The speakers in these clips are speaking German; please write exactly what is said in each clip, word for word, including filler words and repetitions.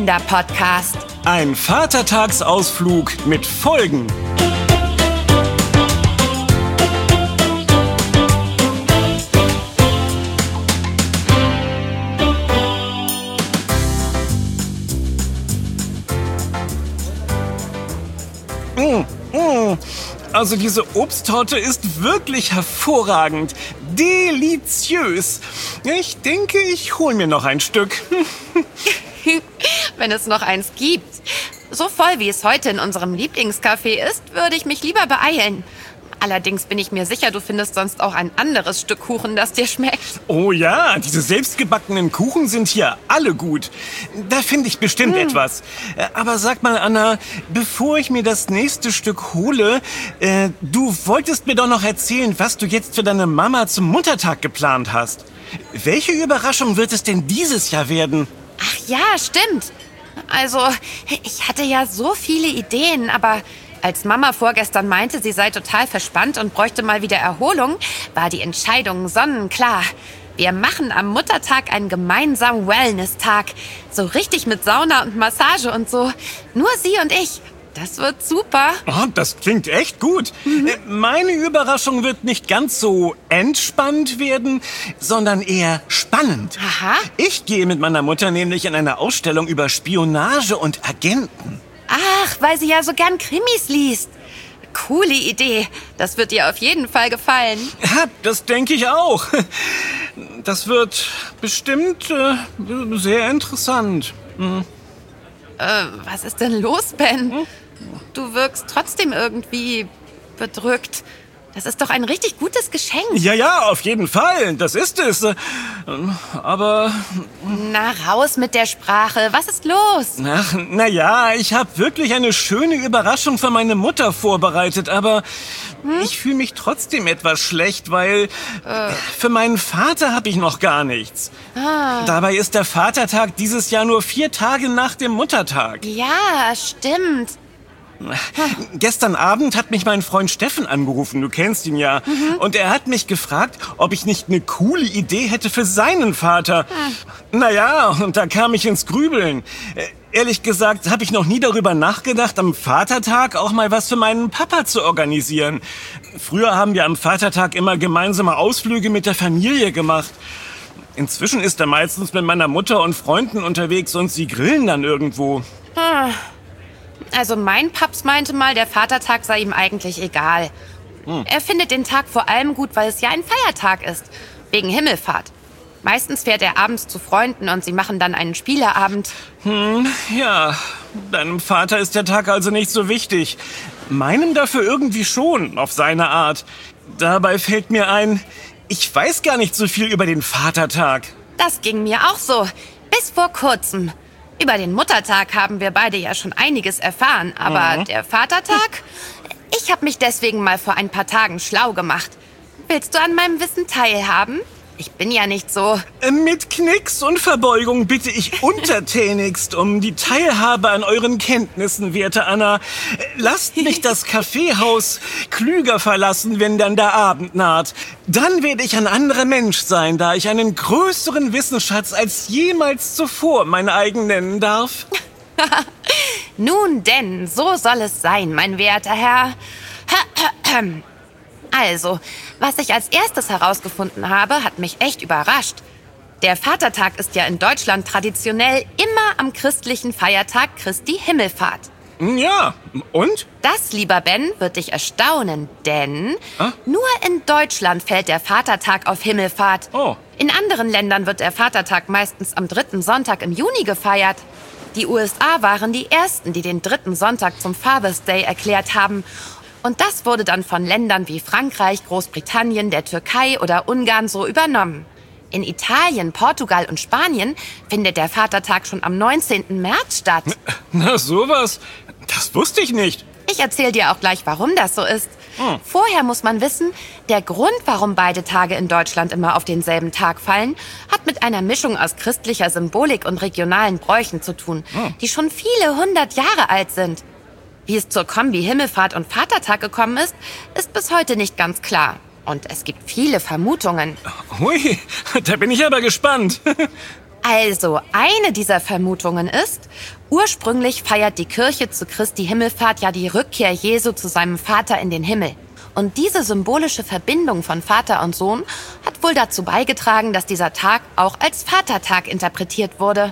Kinderpodcast. Ein Vatertagsausflug mit Folgen. Mmh, mmh. Also diese Obsttorte ist wirklich hervorragend. Deliziös. Ich denke, ich hole mir noch ein Stück. Wenn es noch eins gibt. So voll, wie es heute in unserem Lieblingscafé ist, würde ich mich lieber beeilen. Allerdings bin ich mir sicher, du findest sonst auch ein anderes Stück Kuchen, das dir schmeckt. Oh ja, diese selbstgebackenen Kuchen sind hier alle gut. Da finde ich bestimmt hm. etwas. Aber sag mal, Anna, bevor ich mir das nächste Stück hole, äh, du wolltest mir doch noch erzählen, was du jetzt für deine Mama zum Muttertag geplant hast. Welche Überraschung wird es denn dieses Jahr werden? Ach ja, stimmt. Also, ich hatte ja so viele Ideen, aber als Mama vorgestern meinte, sie sei total verspannt und bräuchte mal wieder Erholung, war die Entscheidung sonnenklar. Wir machen am Muttertag einen gemeinsamen Wellness-Tag. So richtig mit Sauna und Massage und so. Nur sie und ich. Das wird super. Oh, das klingt echt gut. Mhm. Meine Überraschung wird nicht ganz so entspannt werden, sondern eher spannend. Aha. Ich gehe mit meiner Mutter nämlich in eine Ausstellung über Spionage und Agenten. Ach, weil sie ja so gern Krimis liest. Coole Idee. Das wird ihr auf jeden Fall gefallen. Ja, das denke ich auch. Das wird bestimmt äh, sehr interessant. Hm. Äh, was ist denn los, Ben? Hm? Du wirkst trotzdem irgendwie bedrückt. Das ist doch ein richtig gutes Geschenk. Ja, ja, auf jeden Fall. Das ist es. Aber... Na, raus mit der Sprache. Was ist los? Ach, na ja, ich habe wirklich eine schöne Überraschung für meine Mutter vorbereitet, aber hm? ich fühle mich trotzdem etwas schlecht, weil äh. für meinen Vater habe ich noch gar nichts. Ah. Dabei ist der Vatertag dieses Jahr nur vier Tage nach dem Muttertag. Ja, stimmt. Gestern Abend hat mich mein Freund Steffen angerufen, du kennst ihn ja. Mhm. Und er hat mich gefragt, ob ich nicht eine coole Idee hätte für seinen Vater. Mhm. Naja, und da kam ich ins Grübeln. Ehrlich gesagt habe ich noch nie darüber nachgedacht, am Vatertag auch mal was für meinen Papa zu organisieren. Früher haben wir am Vatertag immer gemeinsame Ausflüge mit der Familie gemacht. Inzwischen ist er meistens mit meiner Mutter und Freunden unterwegs und sie grillen dann irgendwo. Hm. Also mein Paps meinte mal, der Vatertag sei ihm eigentlich egal. Hm. Er findet den Tag vor allem gut, weil es ja ein Feiertag ist. Wegen Himmelfahrt. Meistens fährt er abends zu Freunden und sie machen dann einen Spieleabend. Hm, ja, deinem Vater ist der Tag also nicht so wichtig. Meinem dafür irgendwie schon, auf seine Art. Dabei fällt mir ein, ich weiß gar nicht so viel über den Vatertag. Das ging mir auch so. Bis vor kurzem. Über den Muttertag haben wir beide ja schon einiges erfahren, aber mhm. der Vatertag? Ich habe mich deswegen mal vor ein paar Tagen schlau gemacht. Willst du an meinem Wissen teilhaben? Ich bin ja nicht so... Mit Knicks und Verbeugung bitte ich untertänigst um die Teilhabe an euren Kenntnissen, werte Anna. Lasst mich das Kaffeehaus klüger verlassen, wenn dann der Abend naht. Dann werde ich ein anderer Mensch sein, da ich einen größeren Wissensschatz als jemals zuvor mein eigen nennen darf. Nun denn, so soll es sein, mein werter Herr. Also, was ich als erstes herausgefunden habe, hat mich echt überrascht. Der Vatertag ist ja in Deutschland traditionell immer am christlichen Feiertag Christi Himmelfahrt. Ja, und? Das, lieber Ben, wird dich erstaunen, denn ah? nur in Deutschland fällt der Vatertag auf Himmelfahrt. Oh. In anderen Ländern wird der Vatertag meistens am dritten Sonntag im Juni gefeiert. Die U S A waren die ersten, die den dritten Sonntag zum Father's Day erklärt haben. Und das wurde dann von Ländern wie Frankreich, Großbritannien, der Türkei oder Ungarn so übernommen. In Italien, Portugal und Spanien findet der Vatertag schon am neunzehnten März statt. Na sowas, das wusste ich nicht. Ich erzähle dir auch gleich, warum das so ist. Hm. Vorher muss man wissen, der Grund, warum beide Tage in Deutschland immer auf denselben Tag fallen, hat mit einer Mischung aus christlicher Symbolik und regionalen Bräuchen zu tun, hm. die schon viele hundert Jahre alt sind. Wie es zur Kombi Himmelfahrt und Vatertag gekommen ist, ist bis heute nicht ganz klar. Und es gibt viele Vermutungen. Hui, da bin ich aber gespannt. Also, eine dieser Vermutungen ist, ursprünglich feiert die Kirche zu Christi Himmelfahrt ja die Rückkehr Jesu zu seinem Vater in den Himmel. Und diese symbolische Verbindung von Vater und Sohn hat wohl dazu beigetragen, dass dieser Tag auch als Vatertag interpretiert wurde.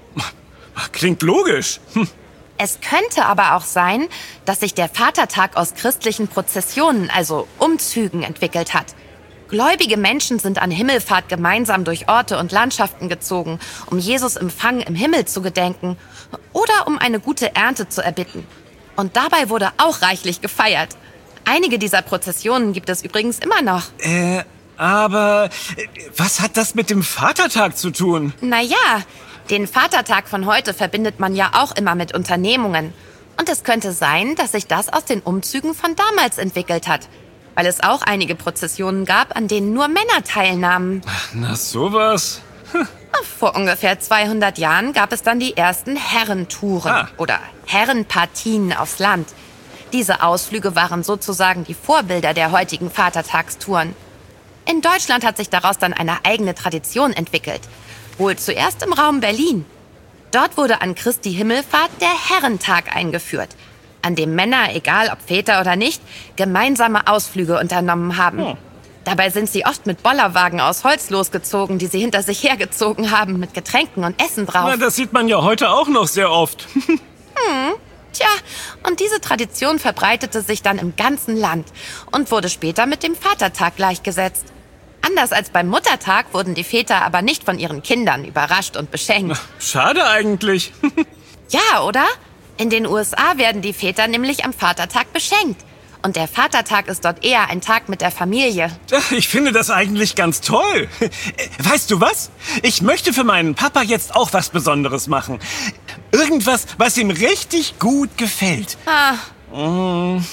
Klingt logisch. Hm. Es könnte aber auch sein, dass sich der Vatertag aus christlichen Prozessionen, also Umzügen, entwickelt hat. Gläubige Menschen sind an Himmelfahrt gemeinsam durch Orte und Landschaften gezogen, um Jesus Empfang im Himmel zu gedenken oder um eine gute Ernte zu erbitten. Und dabei wurde auch reichlich gefeiert. Einige dieser Prozessionen gibt es übrigens immer noch. Äh, aber was hat das mit dem Vatertag zu tun? Naja, den Vatertag von heute verbindet man ja auch immer mit Unternehmungen. Und es könnte sein, dass sich das aus den Umzügen von damals entwickelt hat. Weil es auch einige Prozessionen gab, an denen nur Männer teilnahmen. Na sowas. Hm. Vor ungefähr zweihundert Jahren gab es dann die ersten Herrentouren ah. oder Herrenpartien aufs Land. Diese Ausflüge waren sozusagen die Vorbilder der heutigen Vatertagstouren. In Deutschland hat sich daraus dann eine eigene Tradition entwickelt. Wohl zuerst im Raum Berlin. Dort wurde an Christi Himmelfahrt der Herrentag eingeführt, an dem Männer, egal ob Väter oder nicht, gemeinsame Ausflüge unternommen haben. Hm. Dabei sind sie oft mit Bollerwagen aus Holz losgezogen, die sie hinter sich hergezogen haben, mit Getränken und Essen drauf. Na, das sieht man ja heute auch noch sehr oft. hm. Tja, und diese Tradition verbreitete sich dann im ganzen Land und wurde später mit dem Vatertag gleichgesetzt. Anders als beim Muttertag wurden die Väter aber nicht von ihren Kindern überrascht und beschenkt. Schade eigentlich. Ja, oder? In den U S A werden die Väter nämlich am Vatertag beschenkt. Und der Vatertag ist dort eher ein Tag mit der Familie. Ich finde das eigentlich ganz toll. Weißt du was? Ich möchte für meinen Papa jetzt auch was Besonderes machen. Irgendwas, was ihm richtig gut gefällt. Ah. Mm.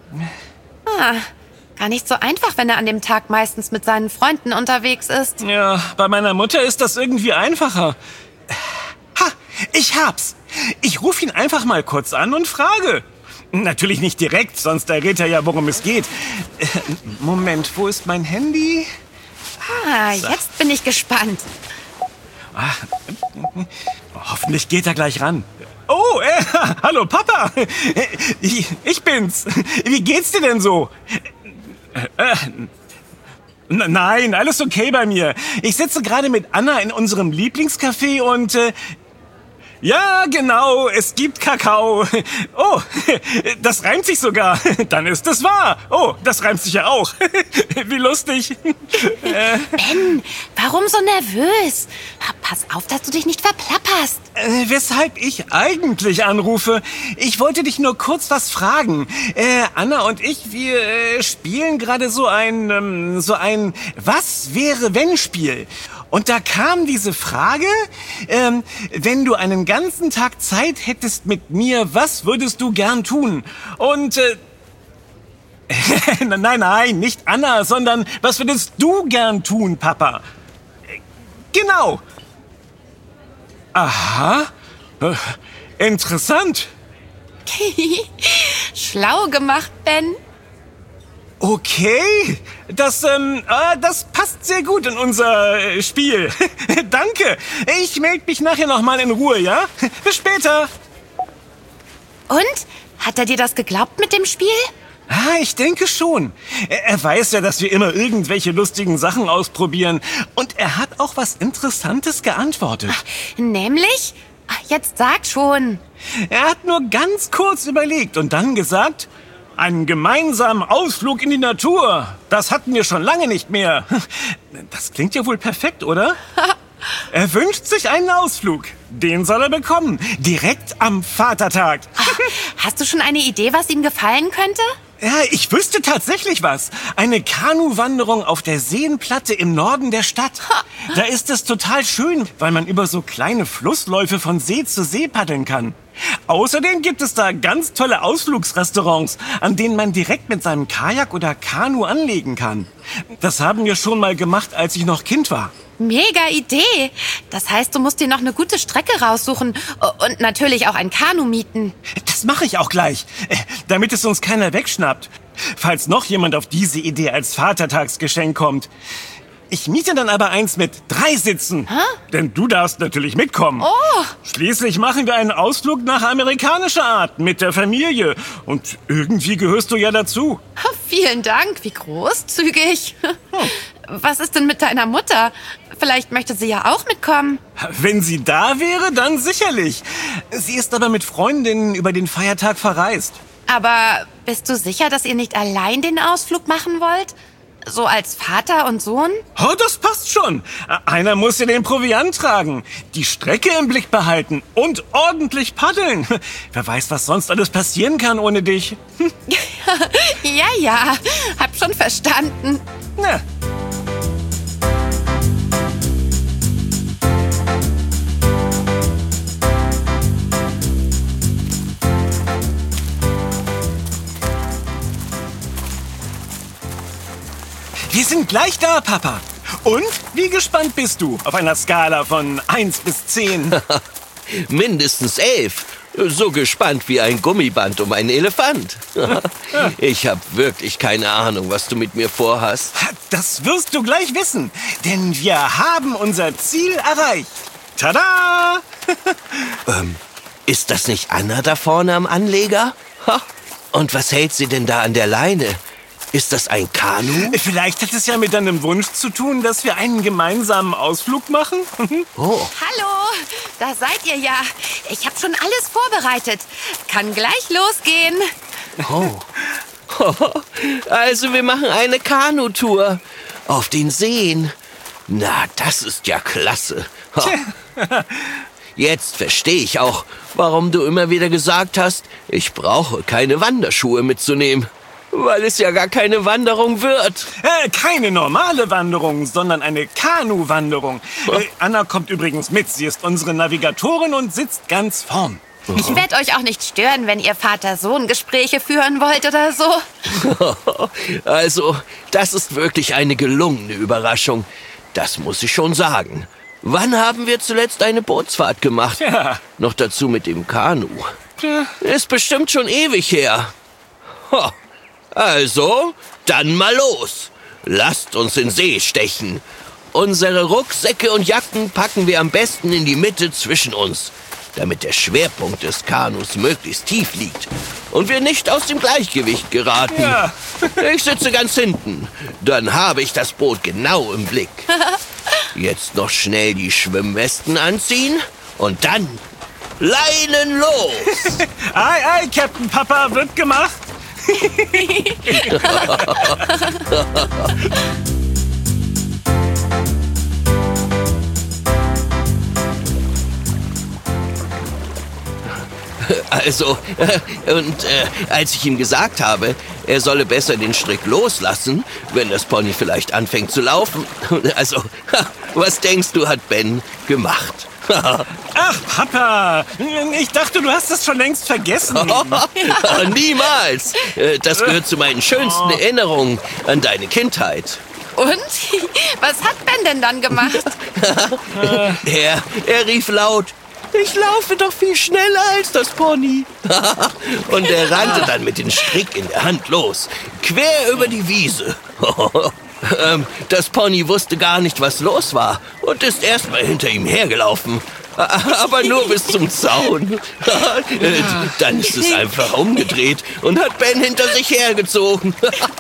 Ah. Gar nicht so einfach, wenn er an dem Tag meistens mit seinen Freunden unterwegs ist. Ja, bei meiner Mutter ist das irgendwie einfacher. Ha, ich hab's. Ich rufe ihn einfach mal kurz an und frage. Natürlich nicht direkt, sonst errät er ja, worum es geht. Moment, wo ist mein Handy? Ah, jetzt bin ich gespannt. Ah, hoffentlich geht er gleich ran. Oh, äh, hallo Papa. Ich, ich bin's. Wie geht's dir denn so? Äh, nein, alles okay bei mir. Ich sitze gerade mit Anna in unserem Lieblingscafé und... Äh, ja, genau, es gibt Kakao. Oh, das reimt sich sogar. Dann ist es wahr. Oh, das reimt sich ja auch. Wie lustig. Äh. Ben, warum so nervös? Pass auf, dass du dich nicht verplapperst. Äh, weshalb ich eigentlich anrufe? Ich wollte dich nur kurz was fragen. Äh, Anna und ich, wir äh, spielen gerade so ein, ähm, so ein Was-wäre-wenn-Spiel. Und da kam diese Frage, ähm, wenn du einen ganzen Tag Zeit hättest mit mir, was würdest du gern tun? Und, äh, nein, nein, nicht Anna, sondern was würdest du gern tun, Papa? Genau. Aha, äh, interessant. Schlau gemacht, Ben. Okay, das, ähm, äh, das passt sehr gut in unser äh, Spiel. Danke. Ich melde mich nachher nochmal in Ruhe, ja? Bis später. Und? Hat er dir das geglaubt mit dem Spiel? Ah, ich denke schon. Er, er weiß ja, dass wir immer irgendwelche lustigen Sachen ausprobieren. Und er hat auch was Interessantes geantwortet. Ach, nämlich? Ach, jetzt sag schon. Er hat nur ganz kurz überlegt und dann gesagt... Einen gemeinsamen Ausflug in die Natur. Das hatten wir schon lange nicht mehr. Das klingt ja wohl perfekt, oder? Er wünscht sich einen Ausflug. Den soll er bekommen. Direkt am Vatertag. Hast du schon eine Idee, was ihm gefallen könnte? Ja, ich wüsste tatsächlich was. Eine Kanuwanderung auf der Seenplatte im Norden der Stadt. Da ist es total schön, weil man über so kleine Flussläufe von See zu See paddeln kann. Außerdem gibt es da ganz tolle Ausflugsrestaurants, an denen man direkt mit seinem Kajak oder Kanu anlegen kann. Das haben wir schon mal gemacht, als ich noch Kind war. Mega Idee. Das heißt, du musst dir noch eine gute Strecke raussuchen und natürlich auch ein Kanu mieten. Das mache ich auch gleich, damit es uns keiner wegschnappt. Falls noch jemand auf diese Idee als Vatertagsgeschenk kommt. Ich miete dann aber eins mit drei Sitzen. Hä? Denn du darfst natürlich mitkommen. Oh. Schließlich machen wir einen Ausflug nach amerikanischer Art mit der Familie. Und irgendwie gehörst du ja dazu. Vielen Dank, wie großzügig. Was ist denn mit deiner Mutter? Vielleicht möchte sie ja auch mitkommen. Wenn sie da wäre, dann sicherlich. Sie ist aber mit Freundinnen über den Feiertag verreist. Aber bist du sicher, dass ihr nicht allein den Ausflug machen wollt? So als Vater und Sohn? Oh, das passt schon. Einer muss ja den Proviant tragen, die Strecke im Blick behalten und ordentlich paddeln. Wer weiß, was sonst alles passieren kann ohne dich. Ja, ja, hab schon verstanden. Na. Wir sind gleich da, Papa. Und wie gespannt bist du auf einer Skala von eins bis zehn? Mindestens elf. So gespannt wie ein Gummiband um einen Elefant. Ich habe wirklich keine Ahnung, was du mit mir vorhast. Das wirst du gleich wissen, denn wir haben unser Ziel erreicht. Tada! ähm, ist das nicht Anna da vorne am Anleger? Ha. Und was hält sie denn da an der Leine? Ist das ein Kanu? Vielleicht hat es ja mit deinem Wunsch zu tun, dass wir einen gemeinsamen Ausflug machen. Oh. Hallo, da seid ihr ja. Ich habe schon alles vorbereitet. Kann gleich losgehen. Oh. Also wir machen eine Kanutour auf den Seen. Na, das ist ja klasse. Jetzt verstehe ich auch, warum du immer wieder gesagt hast, ich brauche keine Wanderschuhe mitzunehmen. Weil es ja gar keine Wanderung wird. Äh, keine normale Wanderung, sondern eine Kanu-Wanderung. Äh, Anna kommt übrigens mit. Sie ist unsere Navigatorin und sitzt ganz vorn. Ich werde euch auch nicht stören, wenn ihr Vater-Sohn-Gespräche führen wollt oder so. Also, das ist wirklich eine gelungene Überraschung. Das muss ich schon sagen. Wann haben wir zuletzt eine Bootsfahrt gemacht? Ja. Noch dazu mit dem Kanu. Ja. Ist bestimmt schon ewig her. Ho. Also, dann mal los. Lasst uns in See stechen. Unsere Rucksäcke und Jacken packen wir am besten in die Mitte zwischen uns, damit der Schwerpunkt des Kanus möglichst tief liegt und wir nicht aus dem Gleichgewicht geraten. Ja. Ich sitze ganz hinten. Dann habe ich das Boot genau im Blick. Jetzt noch schnell die Schwimmwesten anziehen und dann Leinen los. Ei, ei, Captain Papa, wird gemacht. Also, äh, und äh, als ich ihm gesagt habe, er solle besser den Strick loslassen, wenn das Pony vielleicht anfängt zu laufen. Also, was denkst du, hat Ben gemacht? Ach, Papa, ich dachte, du hast das schon längst vergessen. Niemals. Das gehört zu meinen schönsten Erinnerungen an deine Kindheit. Und? Was hat Ben denn dann gemacht? er, er rief laut, ich laufe doch viel schneller als das Pony. Und er rannte dann mit dem Strick in der Hand los, quer über die Wiese. ähm, das Pony wusste gar nicht, was los war und ist erst mal hinter ihm hergelaufen. Aber nur bis zum Zaun. Dann ist es einfach umgedreht und hat Ben hinter sich hergezogen.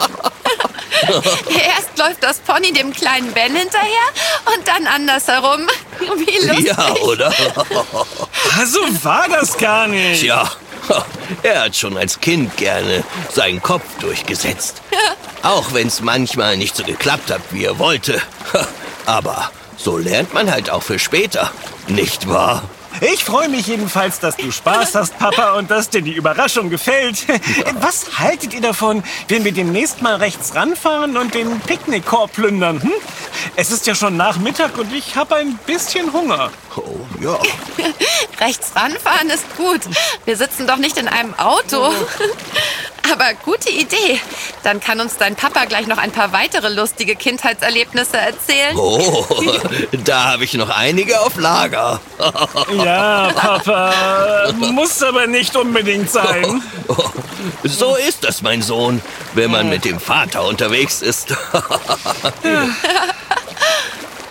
Erst läuft das Pony dem kleinen Ben hinterher und dann andersherum. Wie lustig. Ja, oder? So war das gar nicht. Tja, er hat schon als Kind gerne seinen Kopf durchgesetzt. Auch wenn es manchmal nicht so geklappt hat, wie er wollte. Aber so lernt man halt auch für später, nicht wahr? Ich freue mich jedenfalls, dass du Spaß hast, Papa, und dass dir die Überraschung gefällt. Was haltet ihr davon, wenn wir demnächst mal rechts ranfahren und den Picknickkorb plündern? Hm? Es ist ja schon Nachmittag und ich habe ein bisschen Hunger. Oh, ja. Rechts ranfahren ist gut. Wir sitzen doch nicht in einem Auto. Aber gute Idee. Dann kann uns dein Papa gleich noch ein paar weitere lustige Kindheitserlebnisse erzählen. Oh, da habe ich noch einige auf Lager. Ja, Papa, muss aber nicht unbedingt sein. So ist das, mein Sohn, wenn man mit dem Vater unterwegs ist.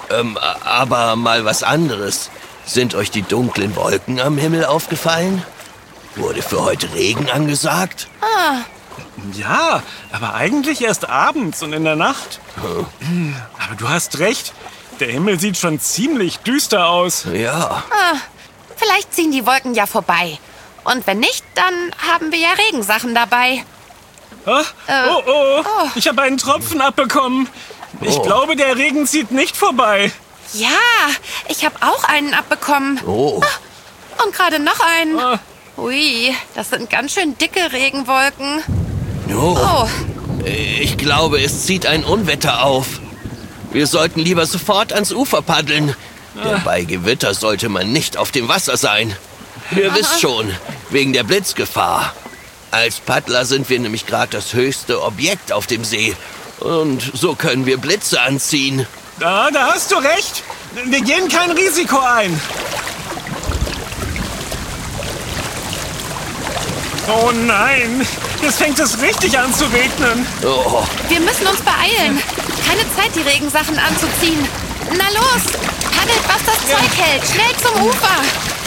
Ähm, aber mal was anderes. Sind euch die dunklen Wolken am Himmel aufgefallen? Wurde für heute Regen angesagt? Ah. Ja, aber eigentlich erst abends und in der Nacht. Hm. Aber du hast recht. Der Himmel sieht schon ziemlich düster aus. Ja. Ah, vielleicht ziehen die Wolken ja vorbei. Und wenn nicht, dann haben wir ja Regensachen dabei. Ah, Äh, oh, oh, oh. ich habe einen Tropfen abbekommen. Ich Oh. glaube, der Regen zieht nicht vorbei. Ja, ich habe auch einen abbekommen. Oh. Ah, und gerade noch einen. Ah. Ui, das sind ganz schön dicke Regenwolken. Oh. Oh, Ich glaube, es zieht ein Unwetter auf. Wir sollten lieber sofort ans Ufer paddeln. Denn bei Gewitter sollte man nicht auf dem Wasser sein. Ihr wisst schon, wegen der Blitzgefahr. Als Paddler sind wir nämlich gerade das höchste Objekt auf dem See. Und so können wir Blitze anziehen. Da, da hast du recht. Wir gehen kein Risiko ein. Oh nein, jetzt fängt es richtig an zu regnen. Oh, wir müssen uns beeilen. Keine Zeit, die Regensachen anzuziehen. Na los, paddelt, was das Zeug hält. Schnell zum Ufer.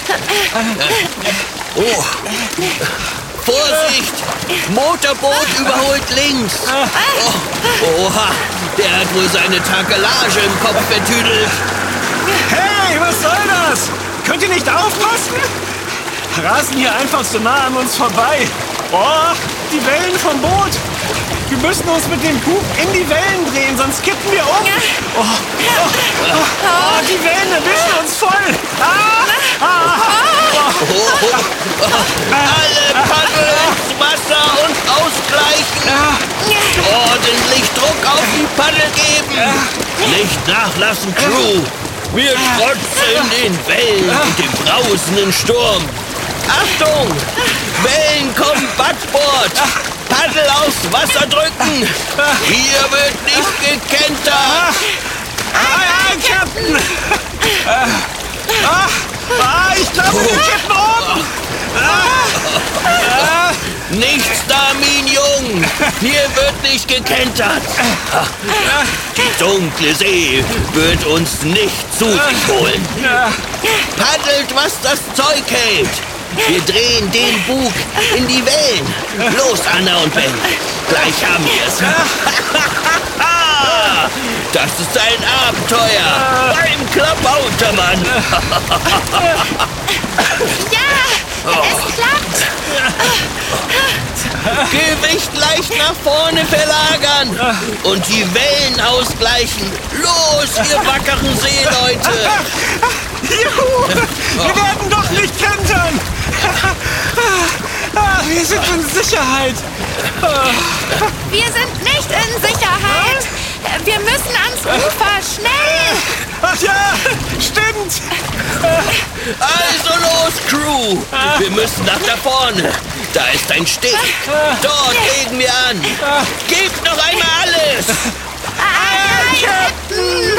oh. Vorsicht! Motorboot überholt links. Oh, oha, der hat wohl seine Takelage im Kopf vertüdelt. Hey, was soll das? Könnt ihr nicht aufpassen? Rasen hier einfach so nah an uns vorbei. Oh, die Wellen vom Boot. Wir müssen uns mit dem Bug in die Wellen drehen, sonst kippen wir um. Oh, oh, oh, oh, die Wellen erwischen uns voll. Ah, ah, Oh, alle paddeln ins Wasser und ausgleichen. Ordentlich Druck auf die Paddel geben. Nicht nachlassen, Crew. Wir trotzen den Wellen und dem brausenden Sturm. Achtung! Wellen kommen Backbord! Paddel aufs Wasser drücken! Hier wird nicht gekentert! ah, ah, Captain. Ah, ah, ah, ich glaube, wir kippen um. Nichts da, Mignon! Hier wird nicht gekentert! Die dunkle See wird uns nicht zu sich holen! Paddelt, was das Zeug hält! Wir drehen den Bug in die Wellen! Los, Anna und Ben! Gleich haben wir's! Das ist ein Abenteuer! Beim Klabautermann! Ja, es klappt. Gewicht leicht nach vorne verlagern und die Wellen ausgleichen. Los, ihr wackeren Seeleute! Juhu, wir werden doch nicht kentern. Ah, wir sind in Sicherheit. Wir sind nicht in Sicherheit. Wir müssen ans Ufer, schnell. Ach ja, stimmt. Also los, Crew! Wir müssen nach da vorne. Da ist ein Steg. Dort legen wir an. Gebt noch einmal alles! Ah, Captain.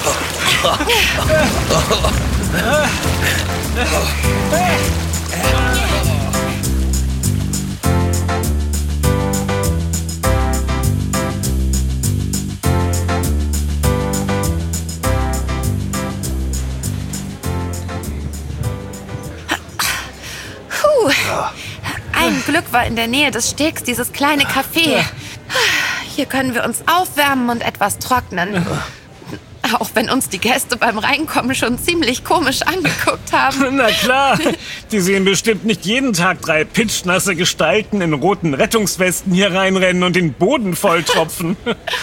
Puh. Ein Glück war in der Nähe des Stegs dieses kleine Café. Hier können wir uns aufwärmen und etwas trocknen. Auch wenn uns die Gäste beim Reinkommen schon ziemlich komisch angeguckt haben. Na klar, die sehen bestimmt nicht jeden Tag drei pitschnasse Gestalten in roten Rettungswesten hier reinrennen und den Boden volltropfen.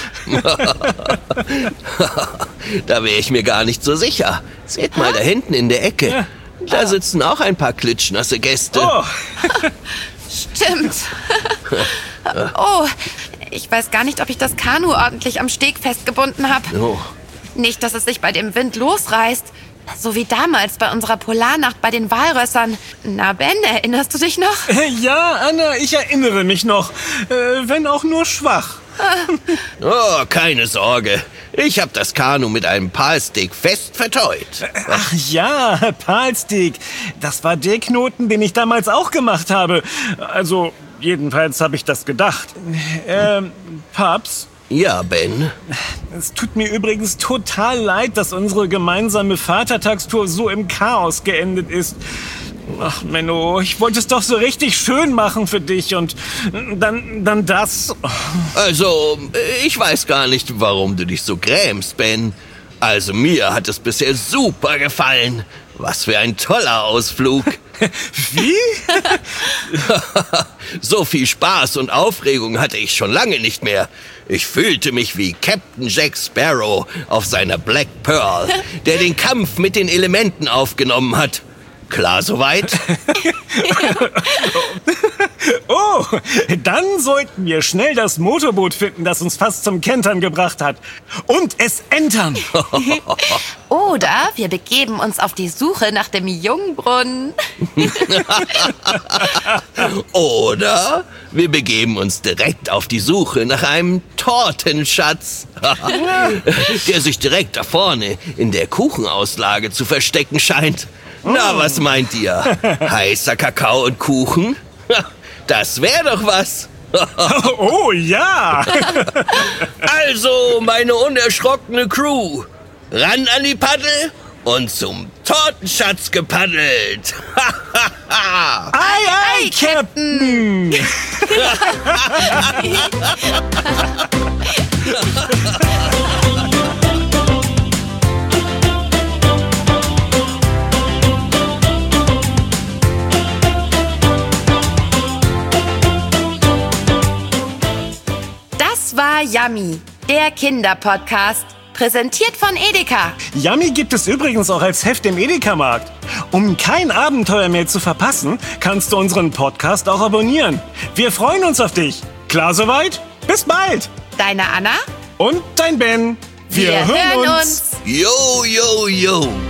Da wäre ich mir gar nicht so sicher. Seht mal da hinten in der Ecke. Da sitzen auch ein paar klitschnasse Gäste. Oh, Stimmt. Oh, ich weiß gar nicht, ob ich das Kanu ordentlich am Steg festgebunden habe. Oh. Nicht, dass es sich bei dem Wind losreißt. So wie damals bei unserer Polarnacht bei den Walrössern. Na, Ben, erinnerst du dich noch? ja, Anna, ich erinnere mich noch. Äh, wenn auch nur schwach. Oh, keine Sorge. Ich habe das Kanu mit einem Palstick fest verteut. Ach ja, Palstick. Das war der Knoten, den ich damals auch gemacht habe. Also, jedenfalls habe ich das gedacht. Ähm, Paps, Ja, Ben? Es tut mir übrigens total leid, dass unsere gemeinsame Vatertagstour so im Chaos geendet ist. Ach, Menno, ich wollte es doch so richtig schön machen für dich und dann, dann das. Also, ich weiß gar nicht, warum du dich so grämst, Ben. Also, mir hat es bisher super gefallen. Was für ein toller Ausflug. Wie? So viel Spaß und Aufregung hatte ich schon lange nicht mehr. Ich fühlte mich wie Captain Jack Sparrow auf seiner Black Pearl, der den Kampf mit den Elementen aufgenommen hat. Klar soweit? Oh, dann sollten wir schnell das Motorboot finden, das uns fast zum Kentern gebracht hat. Und es entern. Oder wir begeben uns auf die Suche nach dem Jungbrunnen. Oder wir begeben uns direkt auf die Suche nach einem Tortenschatz, der sich direkt da vorne in der Kuchenauslage zu verstecken scheint. Na, was meint ihr? Heißer Kakao und Kuchen? Das wäre doch was. Oh ja! Also, meine unerschrockene Crew, ran an die Paddel und zum Tortenschatz gepaddelt. Ei, ei, Captain! Das war Yummy, der Kinderpodcast, präsentiert von Edeka. Yummy gibt es übrigens auch als Heft im Edeka-Markt. Um kein Abenteuer mehr zu verpassen, kannst du unseren Podcast auch abonnieren. Wir freuen uns auf dich. Klar soweit? Bis bald! Deine Anna Und dein Ben. Wir, Wir hören uns. Yo, yo, yo.